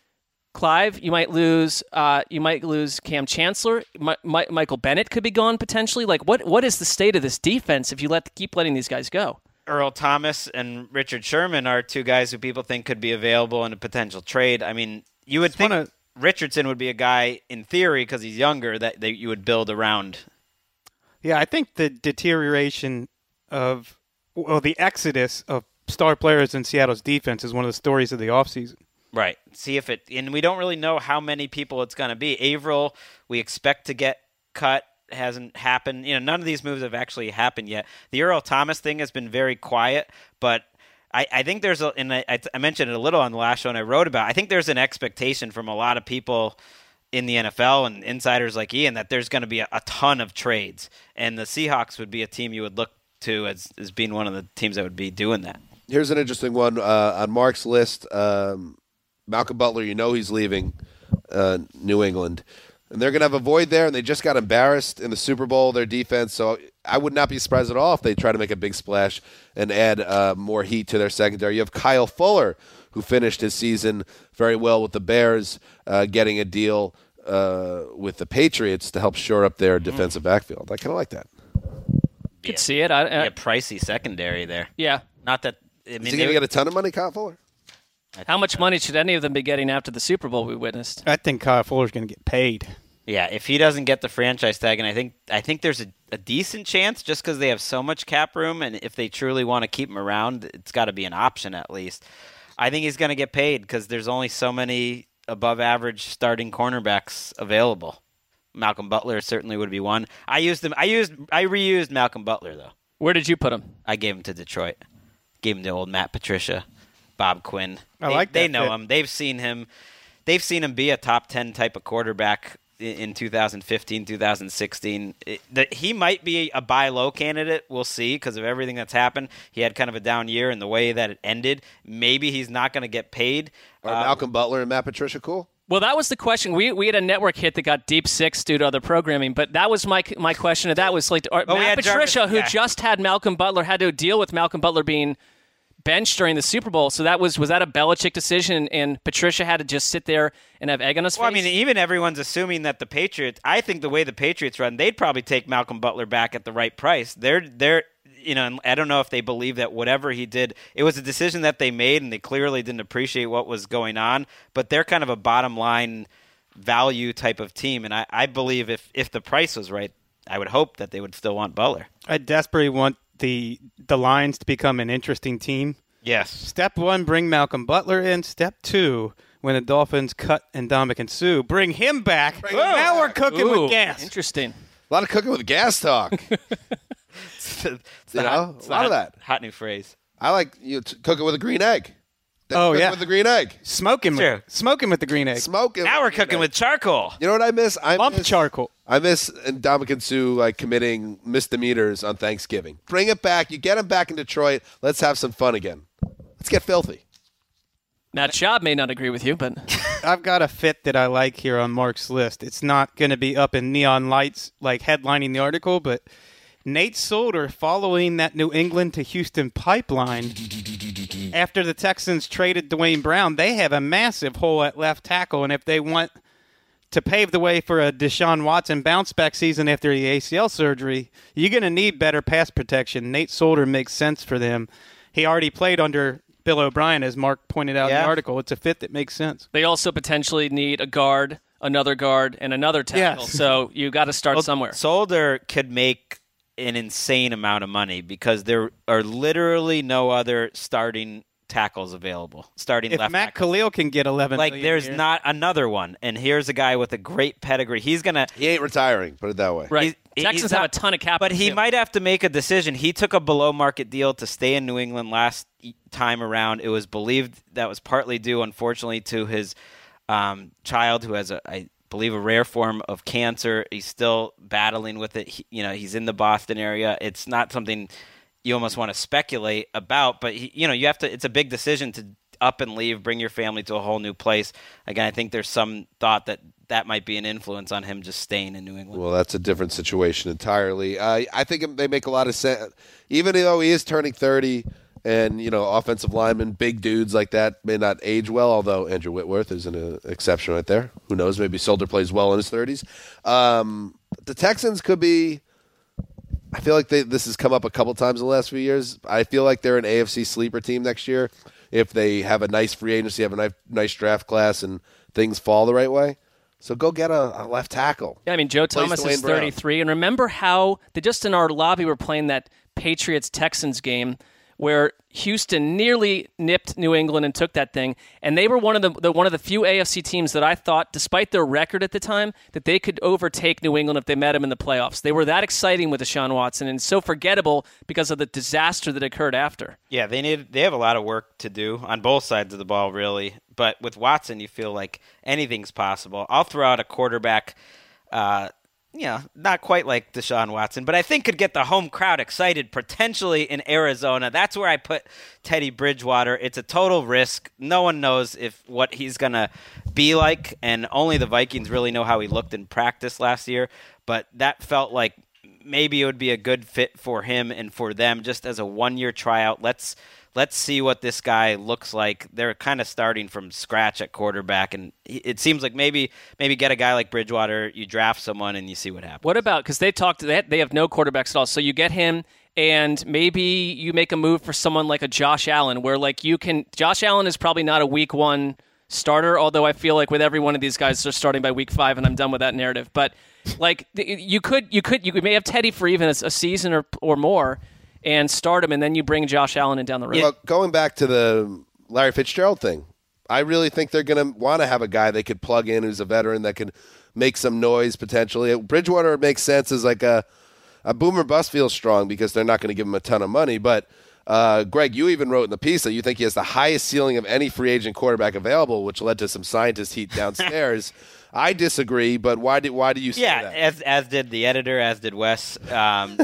Clive. You might lose uh, you might lose Cam Chancellor. Mi- Mi- Michael Bennett could be gone potentially. Like, what what is the state of this defense if you let keep letting these guys go? Earl Thomas and Richard Sherman are two guys who people think could be available in a potential trade. I mean, you would think wanna- Richardson would be a guy, in theory, because he's younger, that, that you would build around. Yeah, I think the deterioration of, well, the exodus of star players in Seattle's defense is one of the stories of the offseason. Right. See if it, and we don't really know how many people it's going to be. Averill, we expect to get cut, hasn't happened. You know, none of these moves have actually happened yet. The Earl Thomas thing has been very quiet, but I, I think there's a, and I, I mentioned it a little on the last show and I wrote about, I think there's an expectation from a lot of people in the N F L and insiders like Ian that there's going to be a, a ton of trades, and the Seahawks would be a team you would look to as, as being one of the teams that would be doing that. Here's an interesting one uh, on Mark's list. Um, Malcolm Butler, you know he's leaving uh, New England. And they're going to have a void there, and they just got embarrassed in the Super Bowl, their defense. So I would not be surprised at all if they try to make a big splash and add uh, more heat to their secondary. You have Kyle Fuller, who finished his season very well with the Bears, uh, getting a deal uh, with the Patriots to help shore up their defensive mm. backfield. I kind of like that. Could see it. I, I, yeah, pricey secondary there. Yeah. Not that. I mean, Is he going to get a ton of money, Kyle Fuller? How much money should any of them be getting after the Super Bowl we witnessed? I think Kyle Fuller's going to get paid. Yeah, if he doesn't get the franchise tag, and I think I think there's a, a decent chance just because they have so much cap room, and if they truly want to keep him around, it's got to be an option at least. I think he's going to get paid because there's only so many above-average starting cornerbacks available. Malcolm Butler certainly would be one. I used him. I used. I reused Malcolm Butler though. Where did you put him? I gave him to Detroit. Gave him to old Matt Patricia, Bob Quinn. I they, like that They know fit. him. They've seen him. They've seen him be a top ten type of quarterback in two thousand fifteen, two thousand sixteen. It, that he might be a buy low candidate. We'll see because of everything that's happened. He had kind of a down year and the way that it ended. Maybe he's not going to get paid. Are Uh, Malcolm Butler and Matt Patricia cool? Well, that was the question. We we had a network hit that got deep six due to other programming, but that was my my question. And that was like uh, Oh, we Matt had Patricia, Jarvis- who yeah. just had Malcolm Butler, had to deal with Malcolm Butler being benched during the Super Bowl. So that was was that a Belichick decision? And Patricia had to just sit there and have egg on his Well, I face. mean, even everyone's assuming that the Patriots. I think the way the Patriots run, they'd probably take Malcolm Butler back at the right price. They're they're you know, and I don't know if they believe that whatever he did, it was a decision that they made, and they clearly didn't appreciate what was going on. But they're kind of a bottom line value type of team, and I, I believe if if the price was right, I would hope that they would still want Butler. I desperately want the the Lions to become an interesting team. Yes. Step one, bring Malcolm Butler in. Step two, when the Dolphins cut Ndamukong Suh, bring him back. Bring him now back. we're cooking Ooh, with gas. Interesting. A lot of cooking with gas talk. It's the You know, hot- it's a the lot hot- of that. Hot new phrase. I like you to cook it with a green egg. Then Oh, cook it yeah. with the green egg. Smoking Sure. with, smoking with the green egg. Smoke it. Now we're with the green cooking egg. with charcoal. You know what I miss? I Lump miss charcoal. I miss Ndamukong Suh like committing misdemeanors on Thanksgiving. Bring it back. You get him back in Detroit. Let's have some fun again. Let's get filthy. Matt Schaub may not agree with you, but I've got a fit that I like here on Mark's list. It's not going to be up in neon lights like headlining the article, but Nate Solder following that New England to Houston pipeline. After the Texans traded Dwayne Brown, they have a massive hole at left tackle, and if they want to pave the way for a Deshaun Watson bounce-back season after the A C L surgery, you're going to need better pass protection. Nate Solder makes sense for them. He already played under Bill O'Brien, as Mark pointed out in Yeah. the article. It's a fit that makes sense. they also potentially need a guard, another guard, and another tackle. Yes. So you got to start Well, somewhere. Solder could make an insane amount of money because there are literally no other starting tackles available. Starting If left Matt tackles. Khalil can get eleven Like million there's a year- not another one. And here's a guy with a great pedigree. He's gonna He ain't retiring. Put it that way. Right. he's- Texans he's have not- a ton of cap. But he too. might have to make a decision. He took a below market deal to stay in New England last time around. It was believed that was partly due, unfortunately, to his um, child who has, a, I believe, a rare form of cancer. He's still battling with it. He, you know, he's in the Boston area. It's not something you almost want to speculate about, but he, you know, you have to. It's a big decision to up and leave, bring your family to a whole new place. Again, I think there's some thought that that might be an influence on him just staying in New England. Well, that's a different situation entirely. Uh, I think they make a lot of sense. Even though he is turning thirty, and you know, offensive linemen, big dudes like that may not age well. Although Andrew Whitworth is an uh, exception right there. Who knows? Maybe Solder plays well in his thirties. Um, the Texans could be. I feel like they, this has come up a couple times in the last few years. I feel like they're an A F C sleeper team next year if they have a nice free agency, have a nice, nice draft class, and things fall the right way. So go get a, a left tackle. Yeah, I mean, Joe Place Thomas Dwayne is Brown. thirty-three. And remember how they just in our lobby were playing that Patriots-Texans game where Houston nearly nipped New England and took that thing. And they were one of the, the one of the few A F C teams that I thought, despite their record at the time, that they could overtake New England if they met them in the playoffs. They were that exciting with Deshaun Watson and so forgettable because of the disaster that occurred after. Yeah, they need they have a lot of work to do on both sides of the ball, really. But with Watson, you feel like anything's possible. I'll throw out a quarterback uh, you know, not quite like Deshaun Watson, but I think could get the home crowd excited potentially in Arizona. That's where I put Teddy Bridgewater. It's a total risk. No one knows if what he's going to be like, and only the Vikings really know how he looked in practice last year. But that felt like maybe it would be a good fit for him and for them just as a one-year tryout. Let's Let's see what this guy looks like. They're kind of starting from scratch at quarterback, and it seems like maybe maybe get a guy like Bridgewater, you draft someone, and you see what happens. What about, because they talked, they, they have no quarterbacks at all, so you get him, and maybe you make a move for someone like a Josh Allen, where like you can, Josh Allen is probably not a week one starter, although I feel like with every one of these guys, they're starting by week five, and I'm done with that narrative. But like you could, you could, you may have Teddy for even a, a season or or more, and start him, and then you bring Josh Allen in down the road. Well, going back to the Larry Fitzgerald thing, I really think they're going to want to have a guy they could plug in who's a veteran that can make some noise potentially. Bridgewater makes sense as like a, a boomer bust feels strong because they're not going to give him a ton of money. But, uh, Greg, you even wrote in the piece that you think he has the highest ceiling of any free agent quarterback available, which led to some scientist heat downstairs. I disagree, but why did, why do you say yeah, that? Yeah, as, as did the editor, as did Wes. Um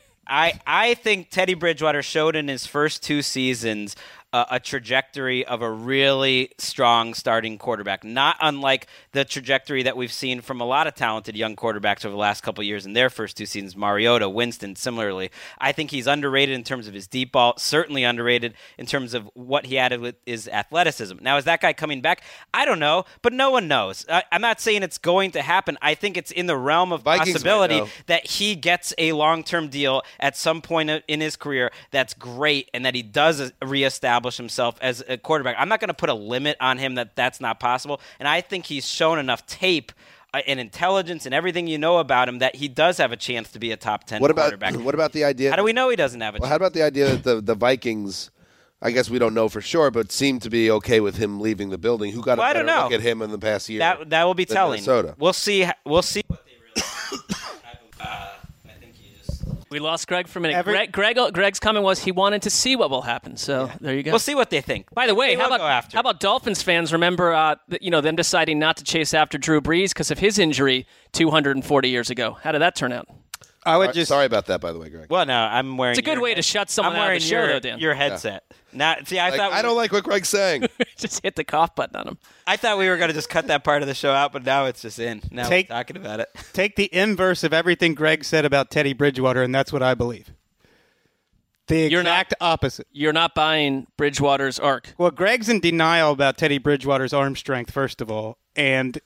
I, I think Teddy Bridgewater showed in his first two seasons uh, a trajectory of a really strong starting quarterback, not unlike the trajectory that we've seen from a lot of talented young quarterbacks over the last couple of years in their first two seasons. Mariota, Winston, similarly. I think he's underrated in terms of his deep ball, certainly underrated in terms of what he added with his athleticism. Now, is that guy coming back? I don't know, but no one knows. I, I'm not saying it's going to happen. I think it's in the realm of Vikings possibility might know. that he gets a long-term deal at some point in his career that's great, and that he does reestablish himself as a quarterback. I'm not going to put a limit on him that that's not possible, and I think he's shown enough tape uh, and intelligence and everything you know about him that he does have a chance to be a top ten What about, quarterback. what about the idea? How do we know he doesn't have a Well, chance? how about the idea that the, the Vikings, I guess we don't know for sure, but seem to be okay with him leaving the building? Who got Well, a I better don't know. look at him in the past year? That that will be than telling. Minnesota? We'll see. We'll see what they really. uh, I think you just. We lost Greg for a minute. Every- Greg, Greg, Greg's comment was he wanted to see what will happen. So there you go. We'll see what they think. By the way, They how will about go after. how about Dolphins fans remember uh, th- you know them deciding not to chase after Drew Brees because of his injury two hundred forty years ago? How did that turn out? I would Sorry- just Sorry about that, by the way, Greg. Well, no, I'm wearing. It's a good your way to head- shut someone I'm out of wearing the show, your, though, Dan. Your headset. Not see. I Like, thought we I don't were- like what Greg's saying. Just hit the cough button on him. I thought we were going to just cut that part of the show out, but now it's just in. Now Take- we're talking about it. take the inverse of everything Greg said about Teddy Bridgewater, and that's what I believe. The You're not- exact opposite. You're not buying Bridgewater's arc. Well, Greg's in denial about Teddy Bridgewater's arm strength, first of all, and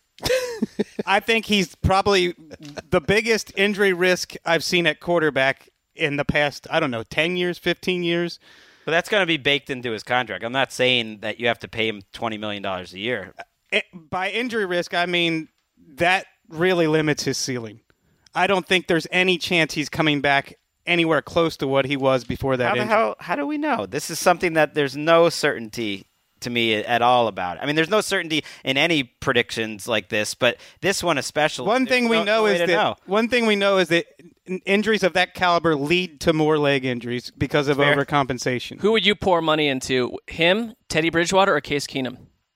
I think he's probably the biggest injury risk I've seen at quarterback in the past, I don't know, ten years, fifteen years. But that's going to be baked into his contract. I'm not saying that you have to pay him twenty million dollars a year. It, by injury risk, I mean that really limits his ceiling. I don't think there's any chance he's coming back anywhere close to what he was before that How the injury. hell? How do we know? This is something that there's no certainty to me at all about. I mean, there's no certainty in any predictions like this, but this one especially. One there's thing we no- know no way is to that know. one thing we know is that in- injuries of that caliber lead to more leg injuries because of Fair. overcompensation. Who would you pour money into? Him, Teddy Bridgewater, or Case Keenum?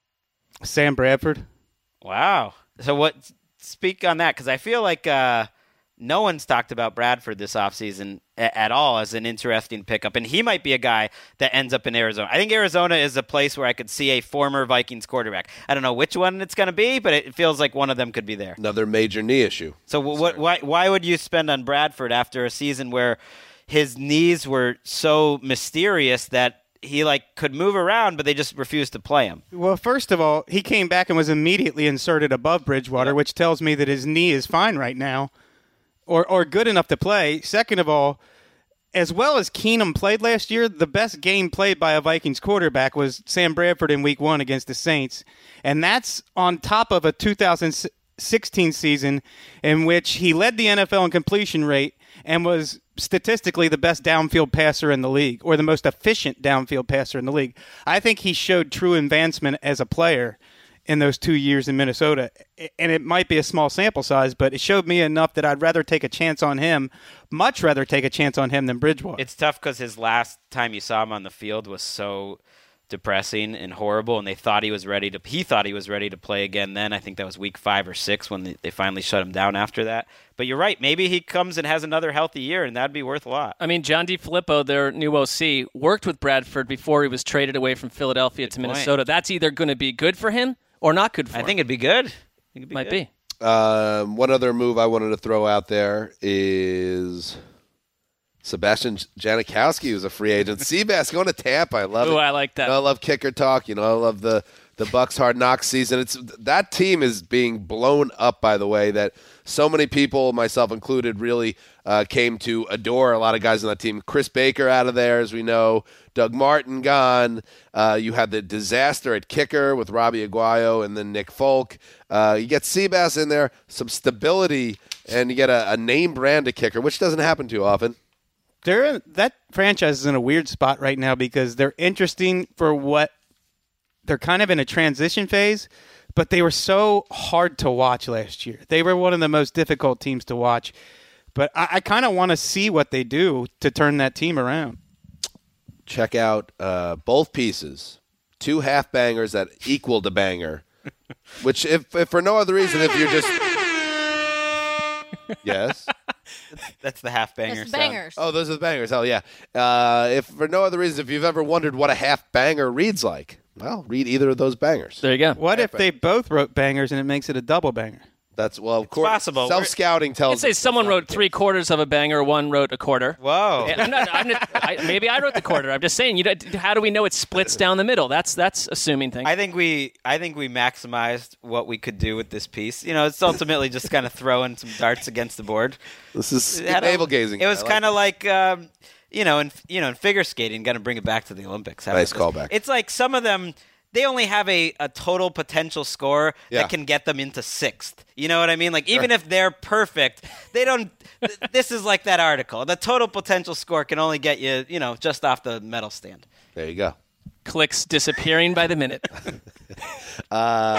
Sam Bradford. Wow. So what? Speak on that because I feel like uh, no one's talked about Bradford this offseason a- at all as an interesting pickup, and he might be a guy that ends up in Arizona. I think Arizona is a place where I could see a former Vikings quarterback. I don't know which one it's going to be, but it feels like one of them could be there. Another major knee issue. So what? Why? Why would you spend on Bradford after a season where his knees were so mysterious that he like could move around, but they just refused to play him? Well, first of all, he came back and was immediately inserted above Bridgewater, which tells me that his knee is fine right now, or or good enough to play. Second of all, as well as Keenum played last year, the best game played by a Vikings quarterback was Sam Bradford in Week One against the Saints, and that's on top of a two thousand sixteen season in which he led the N F L in completion rate and was statistically the best downfield passer in the league, or the most efficient downfield passer in the league. I think he showed true advancement as a player in those two years in Minnesota. And it might be a small sample size, but it showed me enough that I'd rather take a chance on him, much rather take a chance on him than Bridgewater. It's tough because his last time you saw him on the field was so depressing and horrible, and they thought he was ready to. He thought he was ready to play again. Then I think that was week five or six when they, they finally shut him down after that. But you're right. Maybe he comes and has another healthy year, and that'd be worth a lot. I mean, John DeFilippo, their new O C, worked with Bradford before he was traded away from Philadelphia Good to point. Minnesota. That's either going to be good for him or not good for I him. think it'd be good. I think it'd be Might good. be. Um, one other move I wanted to throw out there is Sebastian Janikowski, who's a free agent. Seabass going to Tampa. I love Ooh, it. I like that. You know, I love kicker talk. You know, I love the the Bucks Hard Knocks season. It's that team is being blown up, by the way, that so many people, myself included, really uh, came to adore a lot of guys on that team. Chris Baker out of there, as we know. Doug Martin gone. Uh, you had the disaster at kicker with Robbie Aguayo and then Nick Folk. Uh, you get Seabass in there, some stability, and you get a, a name brand of kicker, which doesn't happen too often. They're in, that franchise is in a weird spot right now because they're interesting for what they're kind of in a transition phase, but they were so hard to watch last year. They were one of the most difficult teams to watch, but I, I kind of want to see what they do to turn that team around. Check out uh, both pieces, two half bangers that equaled a banger, which if, if for no other reason, if you're just yes. That's the half banger It's sound. bangers. Oh, those are the bangers. Hell yeah. Uh, if for no other reason, if you've ever wondered what a half banger reads like, well, read either of those bangers. There you go. What if they both wrote bangers and it makes it a double banger? That's, well, of course. possible. Self scouting tells I'd say us someone that's not wrote the three quarters of a banger, one wrote a quarter. Whoa. I'm not, I'm not, I, maybe I wrote the quarter. I'm just saying. You don't, how do we know it splits down the middle? That's that's assuming things. I think we I think we maximized what we could do with this piece. You know, it's ultimately just kind of throwing some darts against the board. This is It had a- navel gazing. It was I like kind of like, um, you know, in you know, in figure skating, got to bring it back to the Olympics. How Nice about this? callback. It's like some of them. They only have a, a total potential score Yeah. that can get them into sixth. You know what I mean? Like, even if they're perfect, they don't. th- this is like that article. The total potential score can only get you, you know, just off the medal stand. There you go. Clicks disappearing by the minute. All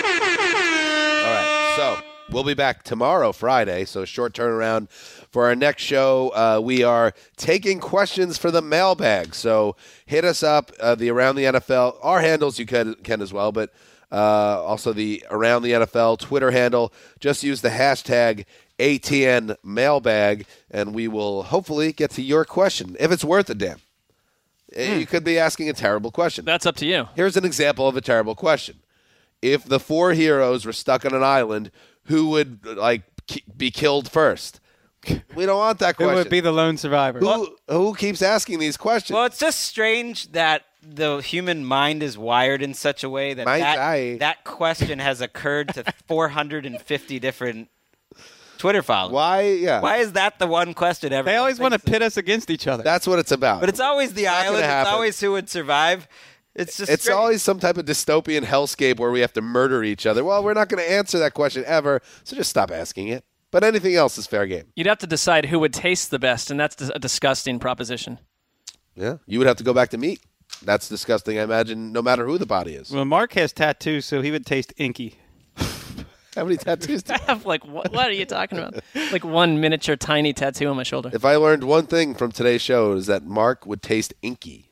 right. So we'll be back tomorrow, Friday. So short turnaround for our next show. Uh, we are taking questions for the mailbag. So hit us up, uh, the Around the N F L. Our handles you can, can as well, but uh, also the Around the N F L Twitter handle. Just use the hashtag A T N mailbag, and we will hopefully get to your question, if it's worth a damn. You could be asking a terrible question. That's up to you. Here's an example of a terrible question. If the four heroes were stuck on an island, who would like ki- be killed first? We don't want that Who question. would be the lone survivor? who, who keeps asking these questions? Well, it's just strange that the human mind is wired in such a way that My that, guy. that question has occurred to four hundred fifty different Twitter followers. Why? Yeah. Why is that the one question ever? They always want to pit us against each other. That's what it's about. But it's always the not gonna island. It's happen. always who would survive. It's just It's strange. always some type of dystopian hellscape where we have to murder each other. Well, we're not going to answer that question ever, so just stop asking it. But anything else is fair game. You'd have to decide who would taste the best, and that's a disgusting proposition. Yeah. You would have to go back to meat. That's disgusting, I imagine, no matter who the body is. Well, Mark has tattoos, so he would taste inky. How many tattoos do I have like, what, what are you talking about? Like one miniature tiny tattoo on my shoulder. If I learned one thing from today's show, is that Mark would taste inky.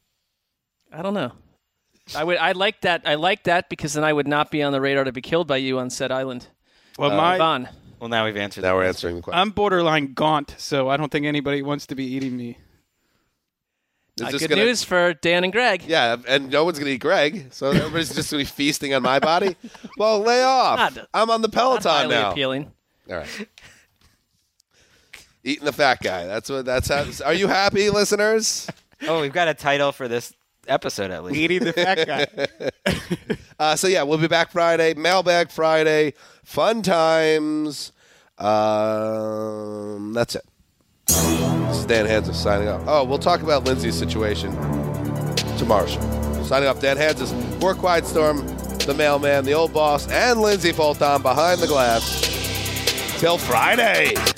I don't know. I would. I like that. I like that because then I would not be on the radar to be killed by you on said island. Well, Uh, my Vaughn. Well, now we've answered. Now that we're question. answering the question. I'm borderline gaunt, so I don't think anybody wants to be eating me. Is Uh, this good gonna- news for Dan and Greg. Yeah, and no one's going to eat Greg, so everybody's just going to be feasting on my body. Well, lay off. Not- I'm on the Not Peloton highly now. appealing. All right. Eating the fat guy. That's what. That's how. Are you happy, listeners? Oh, we've got a title for this episode at least. Eating the fat guy. Uh, so yeah, we'll be back Friday. Mailbag Friday. Fun times. Um, that's it. This is Dan Hansis signing off. Oh, we'll talk about Lindsay's situation tomorrow's show. Signing off, Dan Hansis, for Quiet Storm, the mailman, the old boss, and Lindsay Fulton behind the glass. Till Friday.